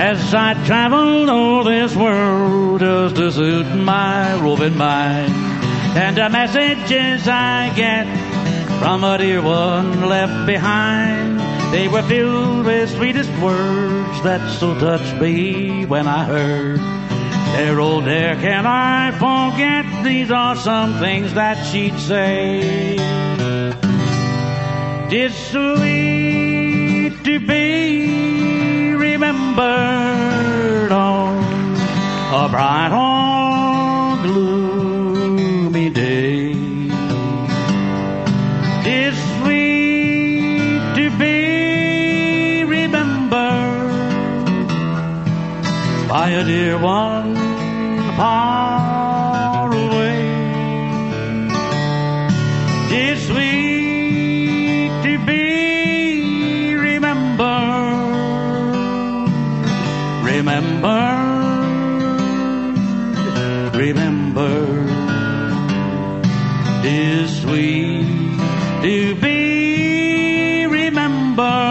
as I travel o'er this world just to suit my roving mind. And the messages I get from a dear one left behind, they were filled with sweetest words that so touched me when I heard, dear old dear, can I forget? These are some things that she'd say. It's sweet to be remembered on a bright or gloomy day. It's sweet to be remembered by a dear one far away. It's sweet to be remembered, remembered. It's sweet to be remembered